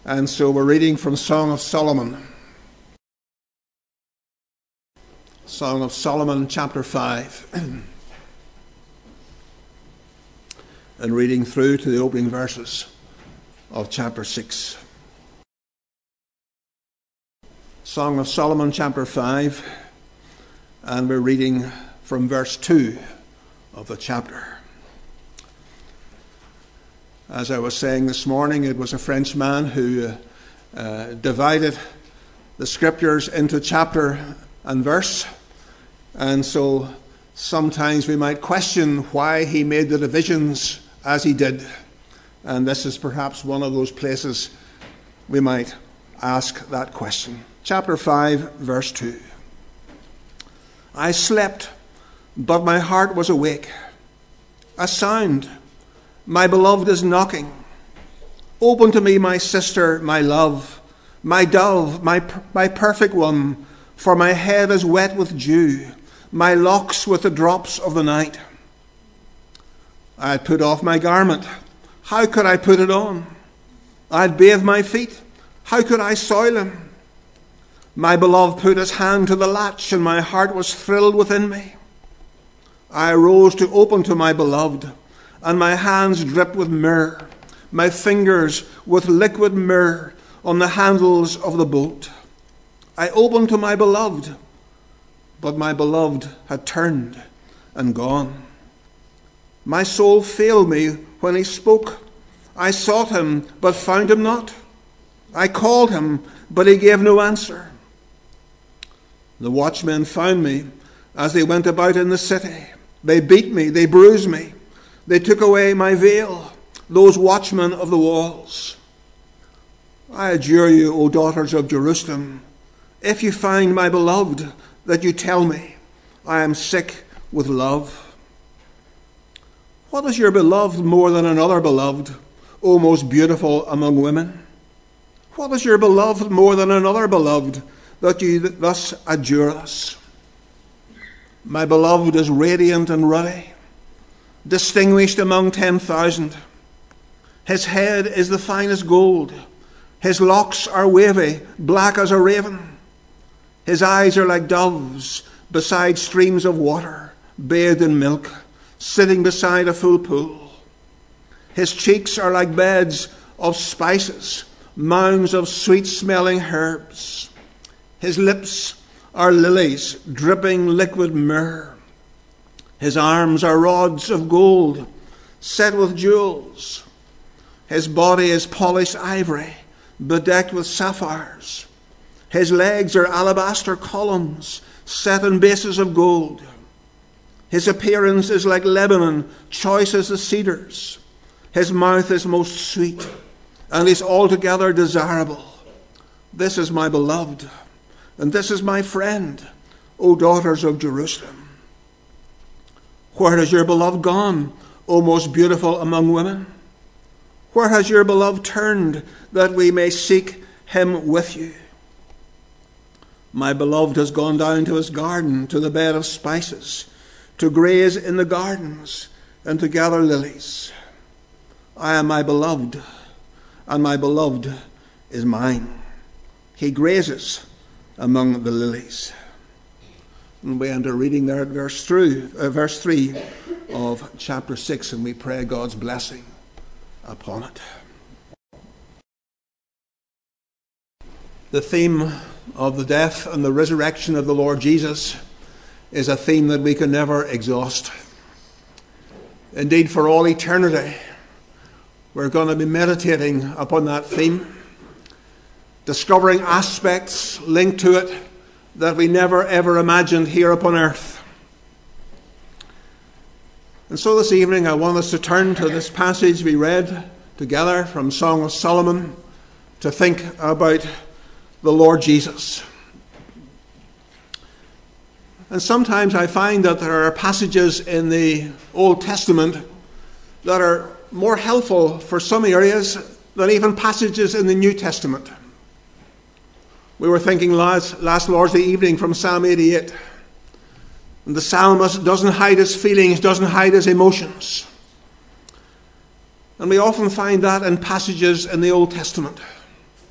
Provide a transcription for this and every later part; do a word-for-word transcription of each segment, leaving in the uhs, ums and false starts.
And so we're reading from Song of Solomon. Song of Solomon, chapter five. And reading through to the opening verses of chapter six. Song of Solomon, chapter five, and we're reading from verse two of the chapter. As I was saying this morning, it was a Frenchman who uh, uh, divided the scriptures into chapter and verse, and so sometimes we might question why he made the divisions as he did, and this is perhaps one of those places we might ask that question. Chapter five, verse two. I slept, but my heart was awake. A sound, my beloved is knocking. Open to me, my sister, my love, my dove, my, my perfect one, for my head is wet with dew, my locks with the drops of the night. I had put off my garment. How could I put it on? I had bathed my feet. How could I soil them? My beloved put his hand to the latch, and my heart was thrilled within me. I arose to open to my beloved, and my hands dripped with myrrh, my fingers with liquid myrrh on the handles of the bolt. I opened to my beloved, but my beloved had turned and gone. My soul failed me when he spoke. I sought him, but found him not. I called him, but he gave no answer. The watchmen found me as they went about in the city. They beat me, they bruised me. They took away my veil, those watchmen of the walls. I adjure you, O daughters of Jerusalem, if you find my beloved, that you tell me, I am sick with love. What is your beloved more than another beloved, O most beautiful among women? What is your beloved more than another beloved, that you thus adjure us? My beloved is radiant and ruddy, distinguished among ten thousand. His head is the finest gold. His locks are wavy, black as a raven. His eyes are like doves beside streams of water, bathed in milk, sitting beside a full pool. His cheeks are like beds of spices, mounds of sweet-smelling herbs. His lips are lilies, dripping liquid myrrh. His arms are rods of gold, set with jewels. His body is polished ivory, bedecked with sapphires. His legs are alabaster columns, set in bases of gold. His appearance is like Lebanon, choice as the cedars. His mouth is most sweet, and is altogether desirable. This is my beloved, and this is my friend, O daughters of Jerusalem. Where has your beloved gone, O most beautiful among women? Where has your beloved turned, that we may seek him with you? My beloved has gone down to his garden, to the bed of spices, to graze in the gardens, and to gather lilies. I am my beloved, and my beloved is mine. He grazes among the lilies. And we enter reading there at verse three, uh, verse three of chapter six, and we pray God's blessing upon it. The theme of the death and the resurrection of the Lord Jesus is a theme that we can never exhaust. Indeed, for all eternity, we're going to be meditating upon that theme, discovering aspects linked to it that we never ever imagined here upon earth. And so this evening I want us to turn to this passage we read together from Song of Solomon to think about the Lord Jesus. And sometimes I find that there are passages in the Old Testament that are more helpful for some areas than even passages in the New Testament. We were thinking last, last Lord's Day evening from Psalm eighty-eight. And the psalmist doesn't hide his feelings, doesn't hide his emotions. And we often find that in passages in the Old Testament.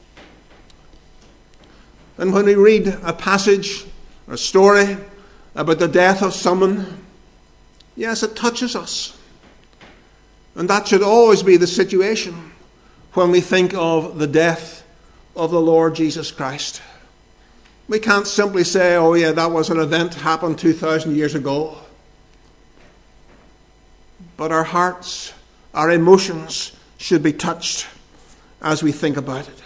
And when we read a passage, a story about the death of someone, yes, it touches us. And that should always be the situation when we think of the death of the Lord Jesus Christ. We can't simply say, oh yeah, that was an event happened two thousand years ago. But our hearts, our emotions should be touched as we think about it.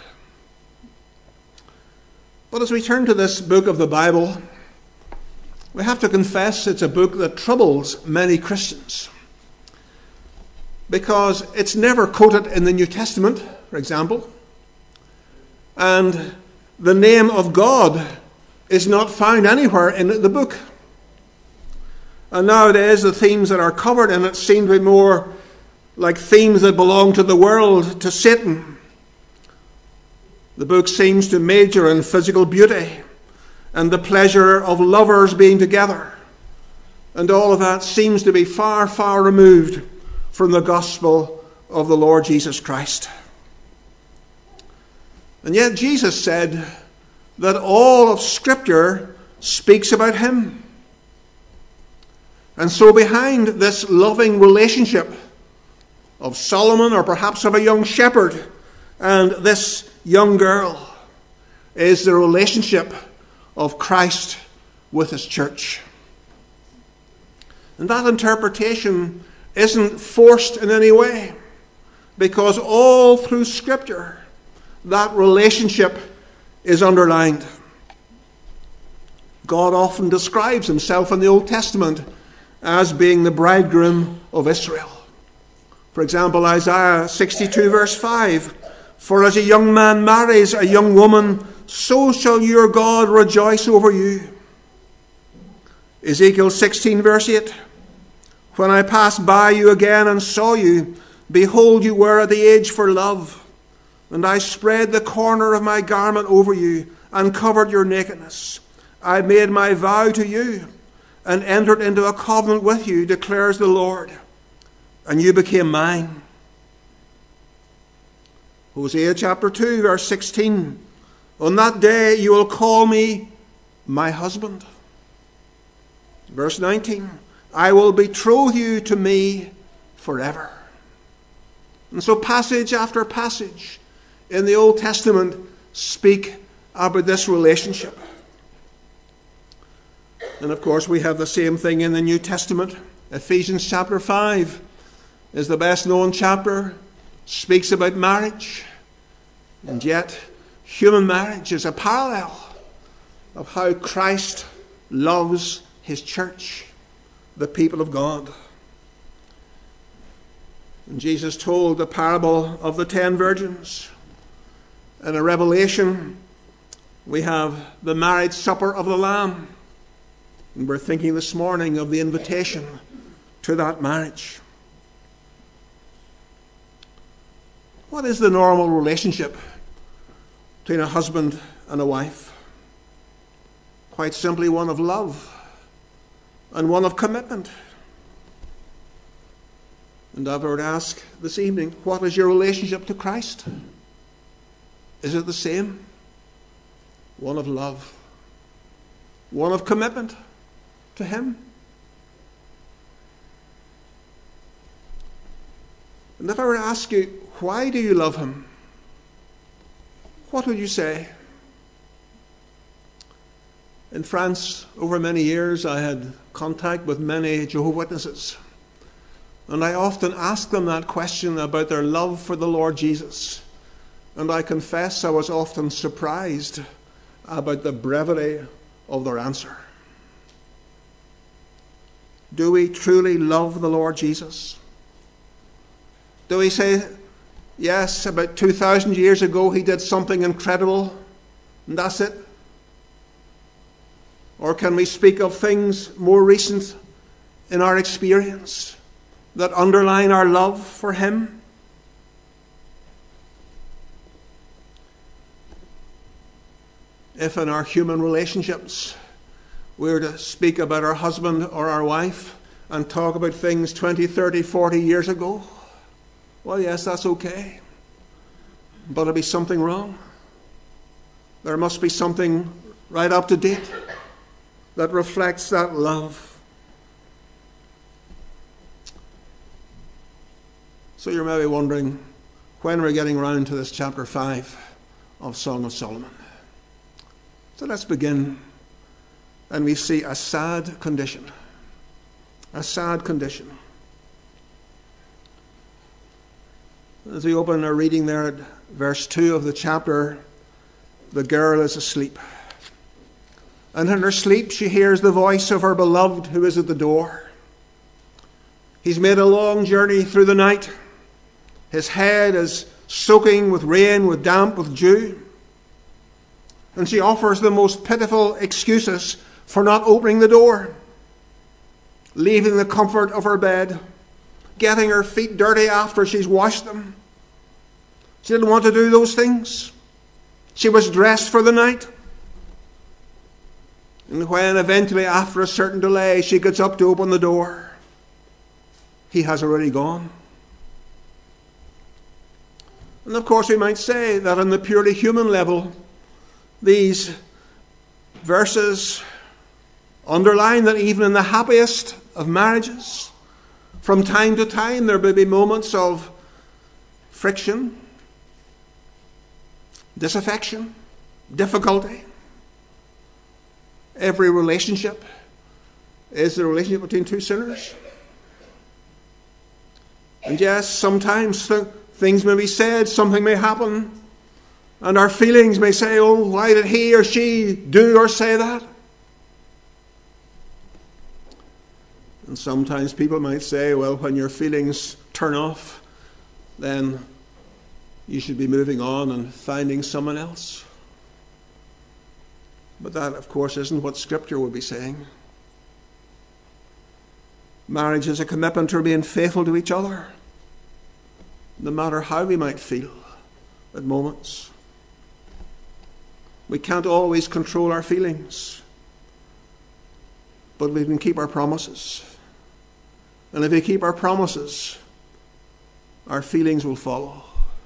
But as we turn to this book of the Bible, we have to confess it's a book that troubles many Christians. Because it's never quoted in the New Testament, for example. And the name of God is not found anywhere in the book. And nowadays the themes that are covered in it seem to be more like themes that belong to the world, to Satan. The book seems to major in physical beauty and the pleasure of lovers being together. And all of that seems to be far, far removed from the gospel of the Lord Jesus Christ. And yet Jesus said that all of Scripture speaks about him. And so behind this loving relationship of Solomon, or perhaps of a young shepherd, and this young girl, is the relationship of Christ with his church. And that interpretation isn't forced in any way, because all through Scripture that relationship is underlined. God often describes himself in the Old Testament as being the bridegroom of Israel. For example, Isaiah sixty-two verse five, "For as a young man marries a young woman, so shall your God rejoice over you." Ezekiel sixteen verse eight, "When I passed by you again and saw you, behold, you were at the age for love. And I spread the corner of my garment over you and covered your nakedness. I made my vow to you and entered into a covenant with you, declares the Lord. And you became mine." Hosea chapter two verse sixteen, "On that day you will call me my husband." Verse nineteen, "I will betroth you to me forever." And so passage after passage in the Old Testament speak about this relationship. And of course we have the same thing in the New Testament. Ephesians chapter five is the best known chapter, speaks about marriage. And yet human marriage is a parallel of how Christ loves his church, the people of God. And Jesus told the parable of the ten virgins. In a Revelation, we have the marriage supper of the Lamb. And we're thinking this morning of the invitation to that marriage. What is the normal relationship between a husband and a wife? Quite simply one of love and one of commitment. And I would ask this evening, what is your relationship to Christ? Is it the same? One of love, one of commitment to him? And if I were to ask you, why do you love him? What would you say? In France, over many years, I had contact with many Jehovah's Witnesses. And I often asked them that question about their love for the Lord Jesus. And I confess I was often surprised about the brevity of their answer. Do we truly love the Lord Jesus? Do we say, yes, about two thousand years ago he did something incredible, and that's it? Or can we speak of things more recent in our experience that underline our love for him? If in our human relationships we were to speak about our husband or our wife and talk about things twenty, thirty, forty years ago, well, yes, that's okay. But there'll be something wrong. There must be something right up to date that reflects that love. So you're maybe wondering, when we're getting around to this chapter five of Song of Solomon. So let's begin. And we see a sad condition. A sad condition. As we open our reading there at verse two of the chapter, the girl is asleep. And in her sleep she hears the voice of her beloved who is at the door. He's made a long journey through the night. His head is soaking with rain, with damp, with dew. And she offers the most pitiful excuses for not opening the door, leaving the comfort of her bed, getting her feet dirty after she's washed them. She didn't want to do those things. She was dressed for the night. And when eventually, after a certain delay, she gets up to open the door, he has already gone. And of course we might say that on the purely human level, these verses underline that even in the happiest of marriages, from time to time there may be moments of friction, disaffection, difficulty. Every relationship is a relationship between two sinners. And yes, sometimes th- things may be said, something may happen, and our feelings may say, oh, why did he or she do or say that? And sometimes people might say, well, when your feelings turn off, then you should be moving on and finding someone else. But that, of course, isn't what Scripture would be saying. Marriage is a commitment to remain faithful to each other, no matter how we might feel at moments. We can't always control our feelings, but we can keep our promises. And if we keep our promises, our feelings will follow.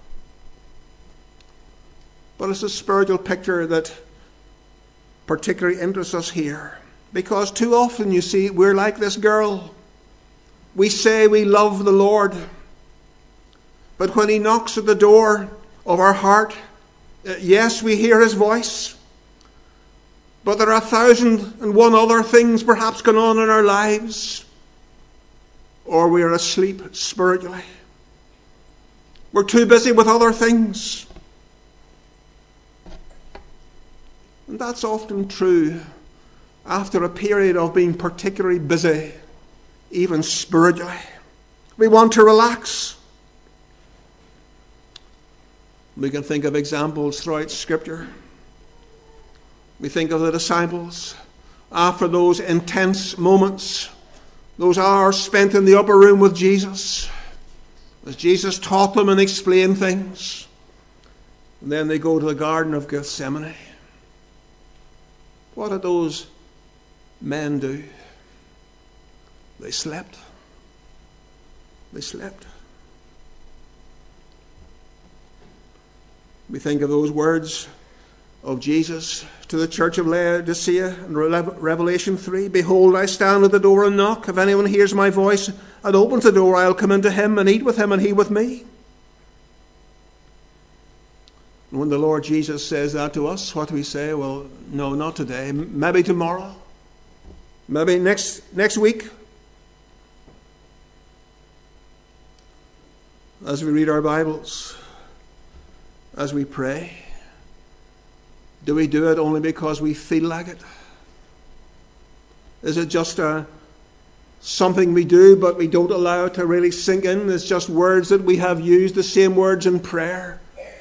But it's a spiritual picture that particularly interests us here, because too often, you see, we're like this girl. We say we love the Lord, but when he knocks at the door of our heart, yes, we hear his voice, but there are a thousand and one other things perhaps going on in our lives, or we are asleep spiritually. We're too busy with other things. And that's often true after a period of being particularly busy, even spiritually. We want to relax. We can think of examples throughout Scripture. We think of the disciples after those intense moments, those hours spent in the upper room with Jesus, as Jesus taught them and explained things. And then they go to the Garden of Gethsemane. What did those men do? They slept. They slept. We think of those words of Jesus to the church of Laodicea in Revelation three. Behold, I stand at the door and knock. If anyone hears my voice and opens the door, I'll come into him and eat with him and he with me. And when the Lord Jesus says that to us, what do we say? Well, no, not today. Maybe tomorrow. Maybe next next week. As we read our Bibles, as we pray, do we do it only because we feel like it? Is it just a, something we do but we don't allow it to really sink in? It's just words that we have used, the same words in prayer,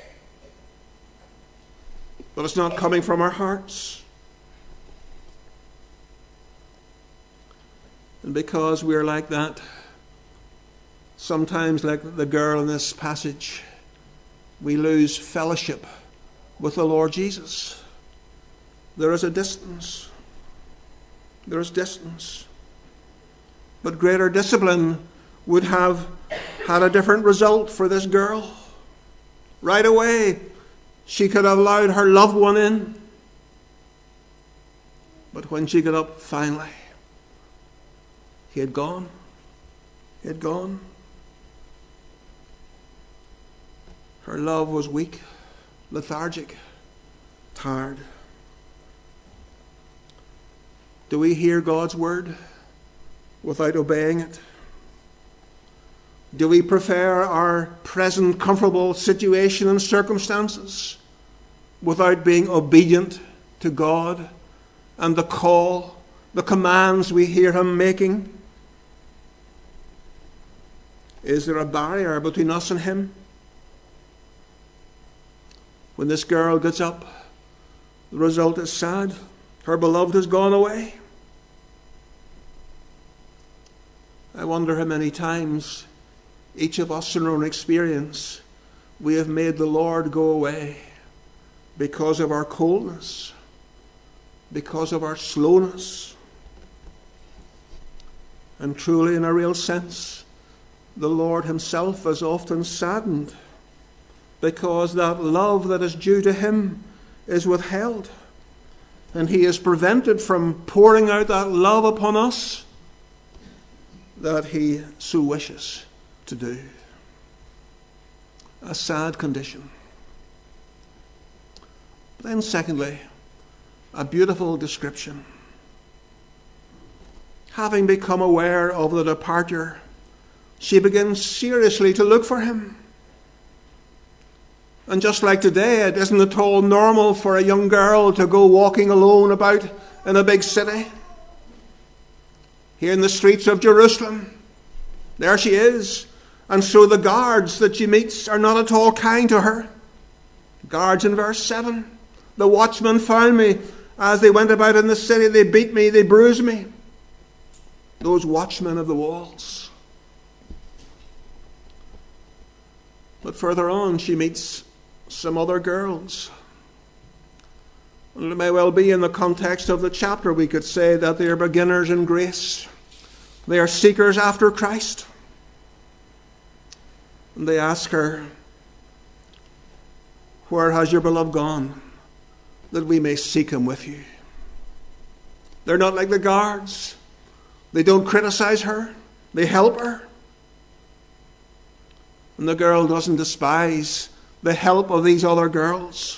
but it's not coming from our hearts. And because we're like that, sometimes like the girl in this passage, we lose fellowship with the Lord Jesus. There is a distance. There is distance. But greater discipline would have had a different result for this girl. Right away, She could have allowed her loved one in. But when she got up finally, he had gone. He had gone. Her love was weak, lethargic, tired. Do we hear God's word without obeying it? Do we prefer our present comfortable situation and circumstances without being obedient to God and the call, the commands we hear him making? Is there a barrier between us and him? When this girl gets up, the result is sad. Her beloved has gone away. I wonder how many times, each of us in our own experience, we have made the Lord go away because of our coldness, because of our slowness. And truly, in a real sense, the Lord himself is often saddened because that love that is due to him is withheld. And he is prevented from pouring out that love upon us that he so wishes to do. A sad condition. But then secondly, a beautiful description. Having become aware of the departure, she begins seriously to look for him. And just like today, it isn't at all normal for a young girl to go walking alone about in a big city. Here in the streets of Jerusalem, there she is. And so the guards that she meets are not at all kind to her. Guards in verse seven. The watchmen found me as they went about in the city. They beat me, they bruised me. Those watchmen of the walls. But further on, she meets some other girls. And it may well be in the context of the chapter we could say that they are beginners in grace. They are seekers after Christ. And they ask her, "Where has your beloved gone, that we may seek him with you?" They're not like the guards. They don't criticize her. They help her. And the girl doesn't despise the help of these other girls.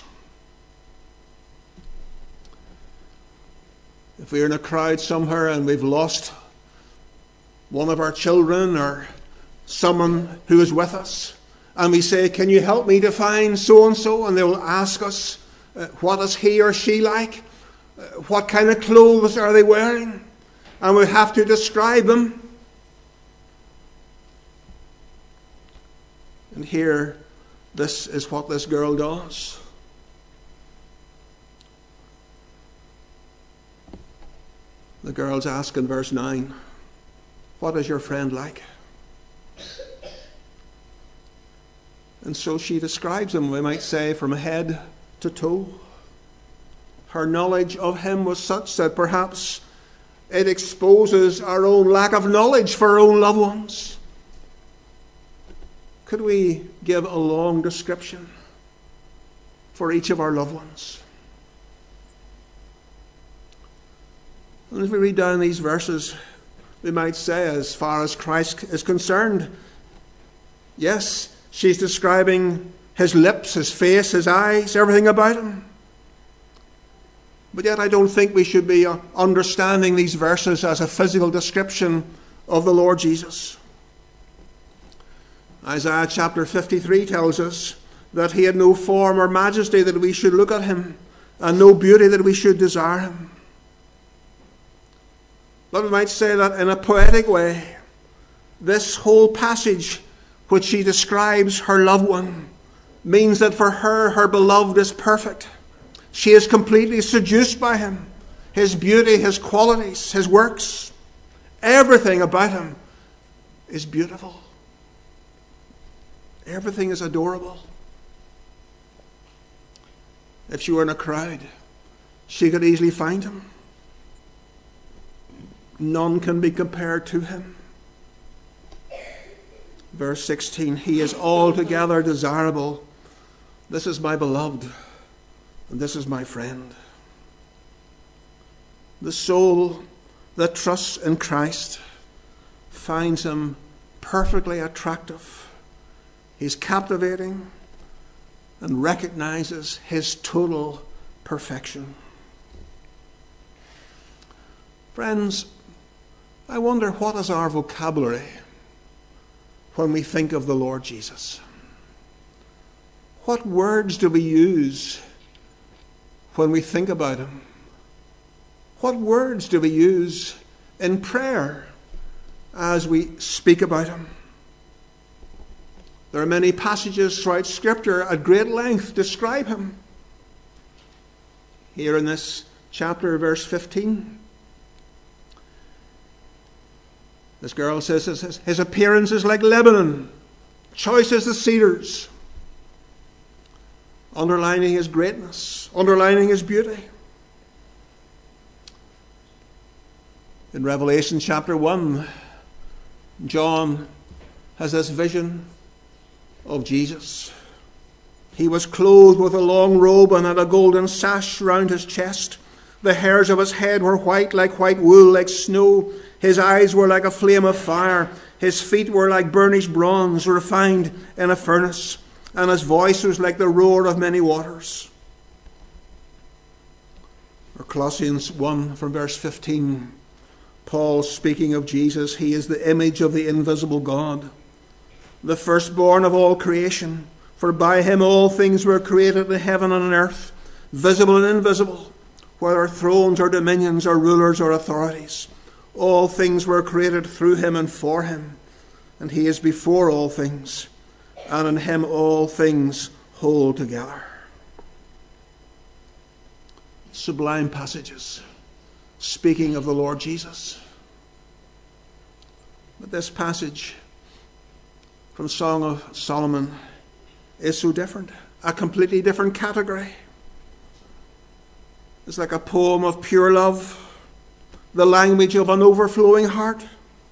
If we're in a crowd somewhere and we've lost one of our children or someone who is with us, and we say, "Can you help me to find so-and-so?" And they will ask us, uh, what is he or she like? Uh, what kind of clothes are they wearing? And we have to describe them. And here, this is what this girl does. The girls ask in verse nine, "What is your friend like?" And so she describes him, we might say, from head to toe. Her knowledge of him was such that perhaps it exposes our own lack of knowledge for our own loved ones. Could we give a long description for each of our loved ones? And as we read down these verses, we might say, as far as Christ is concerned, yes, she's describing his lips, his face, his eyes, everything about him. But yet I don't think we should be understanding these verses as a physical description of the Lord Jesus. Isaiah chapter fifty-three tells us that he had no form or majesty that we should look at him, and no beauty that we should desire him. But we might say that in a poetic way, this whole passage which she describes her loved one means that for her, her beloved is perfect. She is completely seduced by him, his beauty, his qualities, his works. Everything about him is beautiful. Everything is adorable. If she were in a crowd, she could easily find him. None can be compared to him. Verse sixteen, he is altogether desirable. This is my beloved, and this is my friend. The soul that trusts in Christ finds him perfectly attractive. He's captivating and recognizes his total perfection. Friends, I wonder, what is our vocabulary when we think of the Lord Jesus? What words do we use when we think about him? What words do we use in prayer as we speak about him? There are many passages throughout Scripture at great length describe him. Here in this chapter, verse fifteen, this girl says his, his appearance is like Lebanon, choice as the cedars, underlining his greatness, underlining his beauty. In Revelation chapter one, John has this vision of Jesus. He was clothed with a long robe and had a golden sash round his chest. The hairs of his head were white, like white wool, like snow. His eyes were like a flame of fire. His feet were like burnished bronze, refined in a furnace. And his voice was like the roar of many waters. Or Colossians one from verse fifteen. Paul, speaking of Jesus, he is the image of the invisible God, the firstborn of all creation. For by him all things were created in heaven and on earth, visible and invisible, whether thrones or dominions or rulers or authorities. All things were created through him and for him, and he is before all things, and in him all things hold together. Sublime passages speaking of the Lord Jesus. But this passage from Song of Solomon is so different, a completely different category. It's like a poem of pure love, the language of an overflowing heart.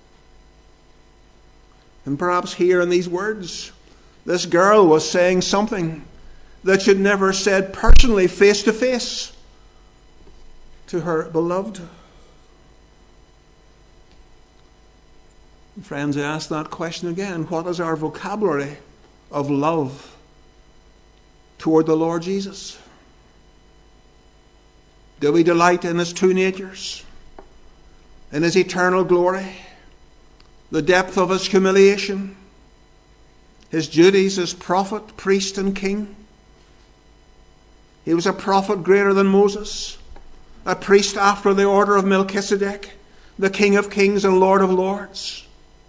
And perhaps here in these words, this girl was saying something that she'd never said personally, face to face, to her beloved. And friends, I ask that question again. What is our vocabulary of love toward the Lord Jesus? Do we delight in his two natures, in his eternal glory, the depth of his humiliation, his duties as prophet, priest, and king? He was a prophet greater than Moses, a priest after the order of Melchizedek, the King of kings and Lord of lords.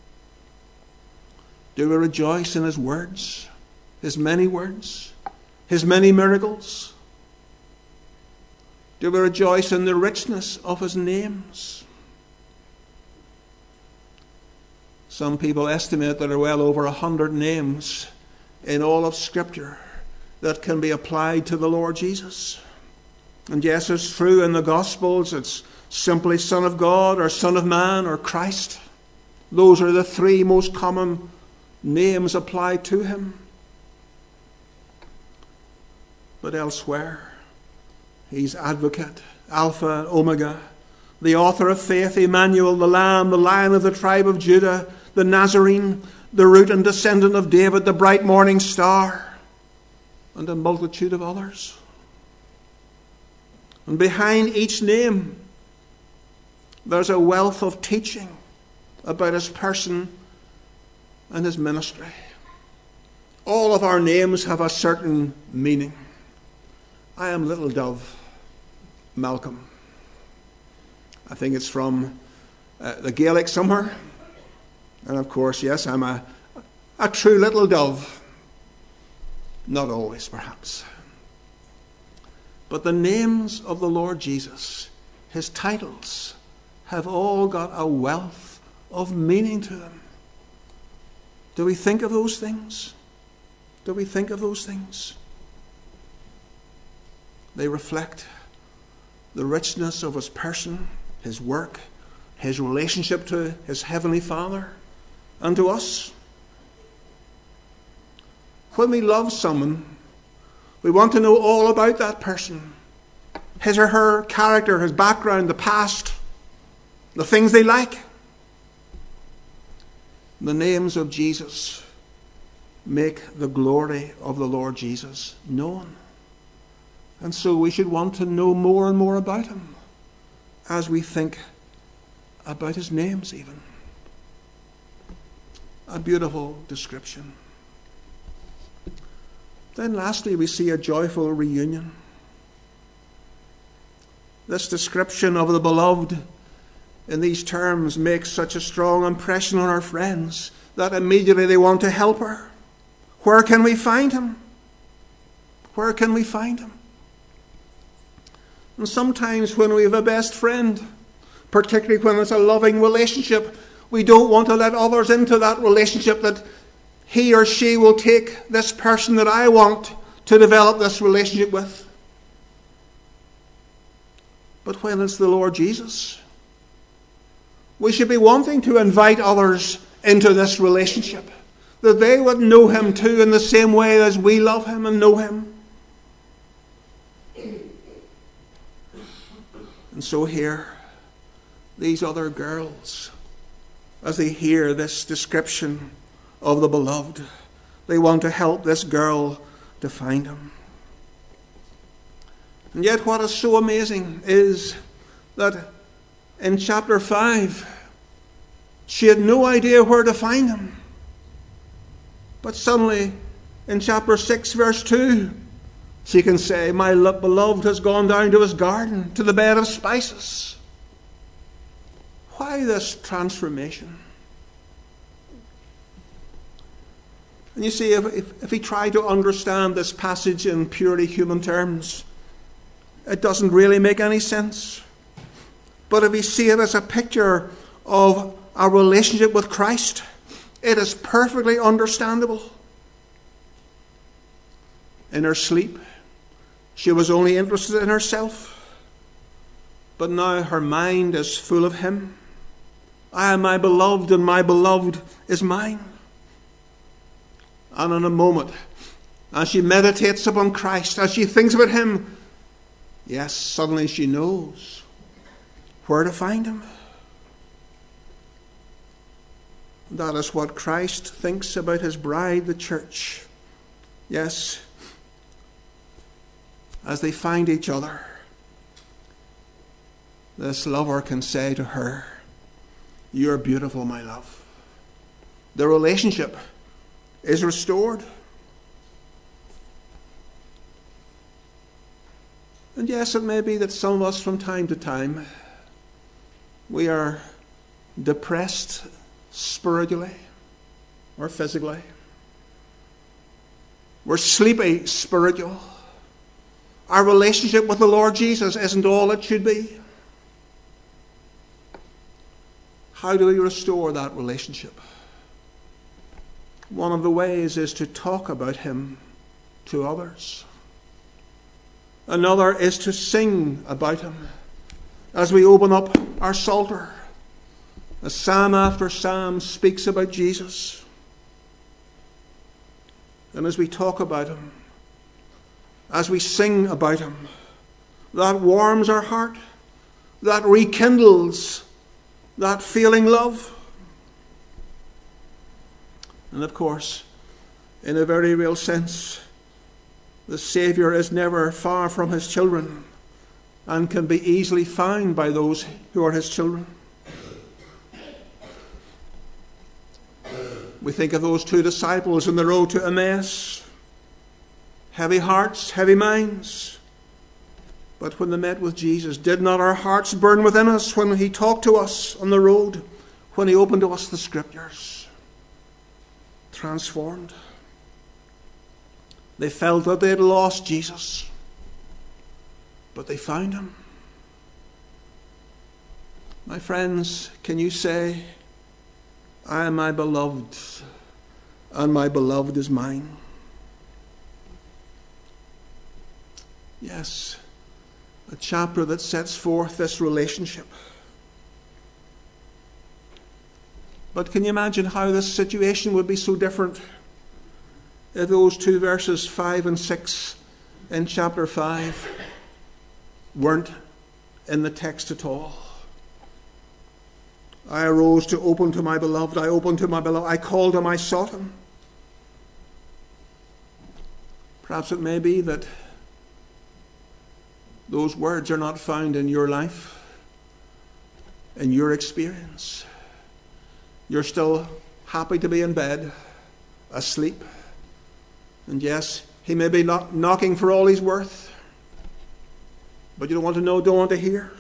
Do we rejoice in his words, his many words, his many miracles? Do we rejoice in the richness of his names? Some people estimate that there are well over a hundred names in all of Scripture that can be applied to the Lord Jesus. And yes, it's true in the Gospels, it's simply Son of God or Son of Man or Christ. Those are the three most common names applied to him. But elsewhere, he's Advocate, Alpha and Omega, the author of faith, Emmanuel, the Lamb, the Lion of the tribe of Judah, the Nazarene, the root and descendant of David, the bright morning star, and a multitude of others. And behind each name, there's a wealth of teaching about his person and his ministry. All of our names have a certain meaning. I am Little Dove Malcolm. I think it's from uh, the Gaelic somewhere. And of course, yes, I'm a, a true little dove. Not always, perhaps. But the names of the Lord Jesus, his titles, have all got a wealth of meaning to them. Do we think of those things? Do we think of those things? They reflect the richness of his person, his work, his relationship to his heavenly Father, and to us. When we love someone, We want to know all about that person. His or her character, his background, the past, the things they like. The names of Jesus make the glory of the Lord Jesus known. And so we should want to know more and more about him as we think about his names even. A beautiful description. Then lastly, we see a joyful reunion. This description of the beloved in these terms makes such a strong impression on our friends that immediately they want to help her. Where can we find him? Where can we find him? And sometimes when we have a best friend, particularly when it's a loving relationship, we don't want to let others into that relationship, that he or she will take this person that I want to develop this relationship with. But when it's the Lord Jesus, we should be wanting to invite others into this relationship, that they would know him too in the same way as we love him and know him. And so here, these other girls, as they hear this description of the beloved, they want to help this girl to find him. And yet what is so amazing is that in chapter five, she had no idea where to find him. But suddenly, in chapter six, verse two, she can say, my beloved has gone down to his garden, to the bed of spices. Why this transformation? And you see, if, if, if we try to understand this passage in purely human terms, it doesn't really make any sense. But if we see it as a picture of a relationship with Christ, it is perfectly understandable. In her sleep, she was only interested in herself. But now her mind is full of him. I am my beloved, and my beloved is mine. And in a moment, as she meditates upon Christ, as she thinks about him, yes, suddenly she knows where to find him. That is what Christ thinks about his bride, the church. Yes, as they find each other, this lover can say to her, you are beautiful, my love. The relationship is restored. And yes, it may be that some of us from time to time, we are depressed spiritually or physically. We're sleepy spiritual. Our relationship with the Lord Jesus isn't all it should be. How do we restore that relationship? One of the ways is to talk about him to others. Another is to sing about him as we open up our Psalter. As psalm after psalm speaks about Jesus. And as we talk about him, as we sing about him, that warms our heart, that rekindles that feeling love. And of course, in a very real sense, the Saviour is never far from his children and can be easily found by those who are his children. We think of those two disciples on the road to Emmaus. Heavy hearts, heavy minds. But when they met with Jesus, did not our hearts burn within us when he talked to us on the road, when he opened to us the Scriptures? Transformed. They felt that they had lost Jesus, but they found him. My friends, can you say, I am my beloved, and my beloved is mine? Yes, a chapter that sets forth this relationship. But can you imagine how this situation would be so different if those two verses five and six in chapter five weren't in the text at all. I arose to open to my beloved. I opened to my beloved. I called him. I sought him. Perhaps it may be that those words are not found in your life, in your experience. You're still happy to be in bed, asleep. And yes, he may be not knocking for all he's worth, but you don't want to know, don't want to hear.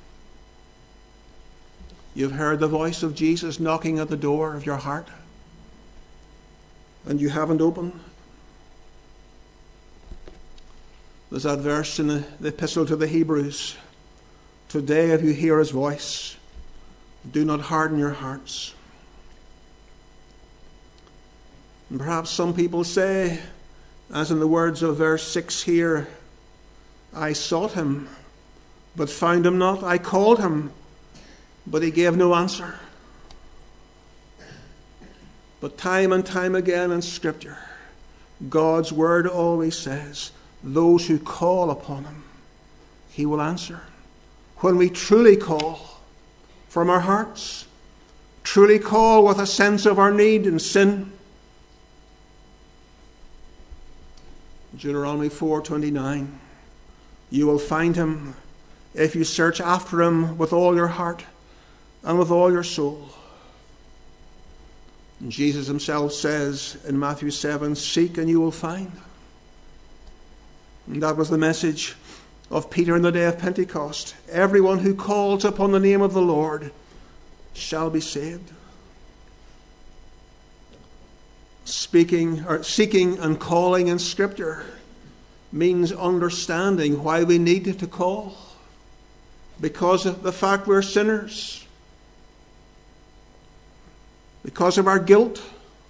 You've heard the voice of Jesus knocking at the door of your heart, and you haven't opened. There's that verse in the, the epistle to the Hebrews. Today, if you hear his voice, do not harden your hearts. And perhaps some people say, as in the words of verse six here, I sought him, but found him not. I called him, but he gave no answer. But time and time again in Scripture, God's word always says, those who call upon him, he will answer. When we truly call from our hearts, truly call with a sense of our need and sin. Deuteronomy four twenty-nine, you will find him if you search after him with all your heart and with all your soul. And Jesus himself says in Matthew seven, seek and you will find. And that was the message of Peter in the day of Pentecost. Everyone who calls upon the name of the Lord shall be saved. Speaking or seeking and calling in Scripture means understanding why we need to call. Because of the fact we're sinners. Because of our guilt.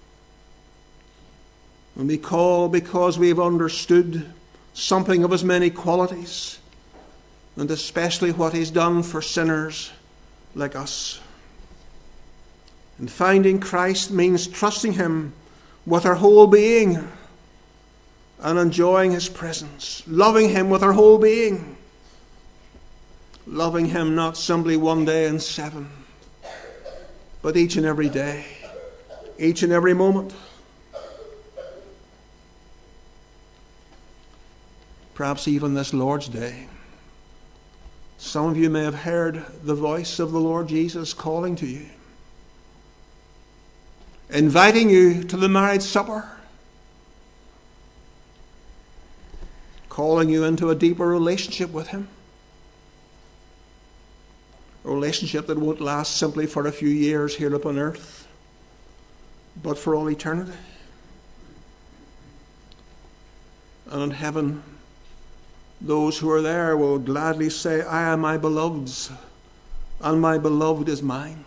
And we call because we've understood something of his many qualities, and especially what he's done for sinners like us. And finding Christ means trusting him with our whole being and enjoying his presence, loving him with our whole being, loving him not simply one day in seven, but each and every day, each and every moment. Perhaps even this Lord's Day. Some of you may have heard the voice of the Lord Jesus calling to you, inviting you to the marriage supper, calling you into a deeper relationship with him, a relationship that won't last simply for a few years here upon earth, but for all eternity. And in heaven, those who are there will gladly say, I am my beloved's, and my beloved is mine.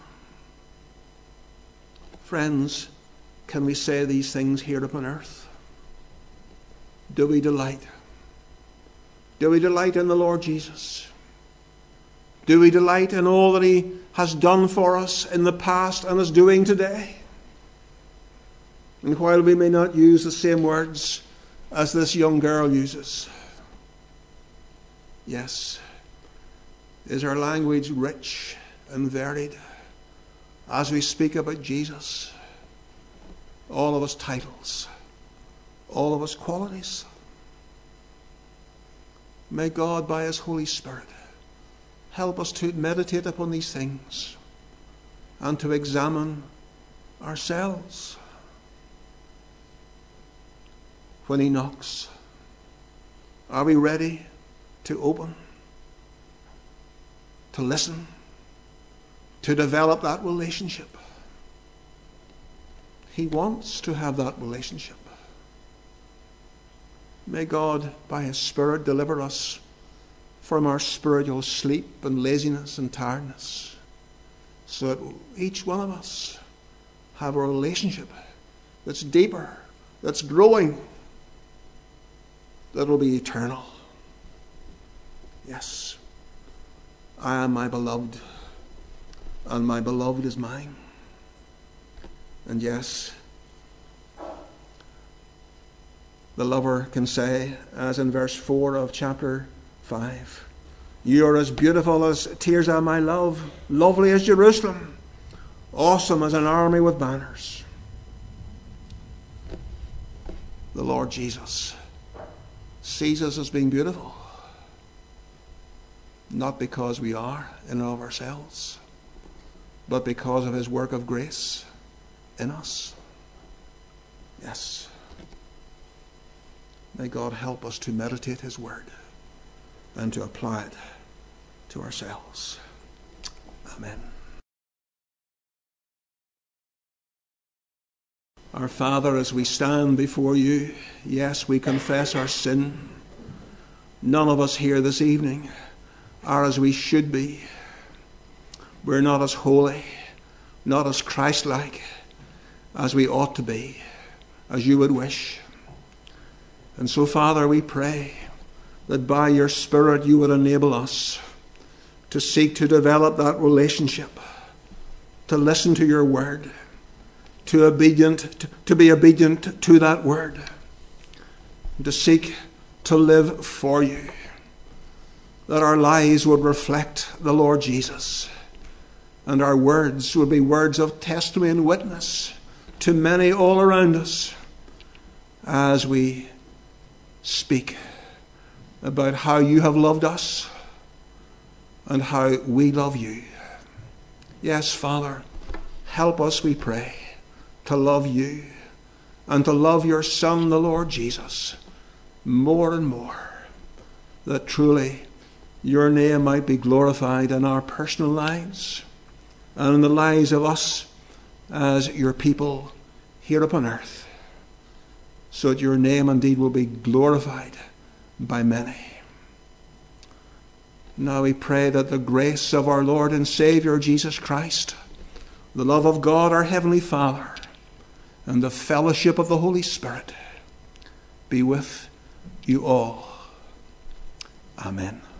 Friends, can we say these things here upon earth? Do we delight? Do we delight in the Lord Jesus? Do we delight in all that he has done for us in the past and is doing today? And while we may not use the same words as this young girl uses, yes, is our language rich and varied as we speak about Jesus? All of his titles, all of his qualities. May God, by his Holy Spirit, help us to meditate upon these things and to examine ourselves. When he knocks, are we ready to open, to listen, to develop that relationship? He wants to have that relationship. May God, by his Spirit, deliver us from our spiritual sleep and laziness and tiredness, so that each one of us have a relationship that's deeper, that's growing, that will be eternal. Yes, I am my beloved, and my beloved is mine. And yes, the lover can say, as in verse four of chapter five, you are as beautiful as Tirzah, my love, lovely as Jerusalem, awesome as an army with banners. The Lord Jesus sees us as being beautiful, not because we are in and of ourselves, but because of his work of grace in us. Yes. May God help us to meditate his word and to apply it to ourselves. Amen. Our Father, as we stand before you, yes, we confess our sin. None of us here this evening are as we should be. We're not as holy, not as Christ-like as we ought to be, as you would wish. And so, Father, we pray that by your Spirit you would enable us to seek to develop that relationship, to listen to your word, to obedient to, to be obedient to that word, to seek to live for you, that our lives would reflect the Lord Jesus, and our words would be words of testimony and witness to many all around us as we speak about how you have loved us and how we love you. Yes, Father, help us, we pray, to love you and to love your Son, the Lord Jesus, more and more, that truly your name might be glorified in our personal lives and in the lives of us as your people here upon earth, so that your name indeed will be glorified by many. Now we pray that the grace of our Lord and Saviour Jesus Christ, the love of God our Heavenly Father, and the fellowship of the Holy Spirit be with you all. Amen.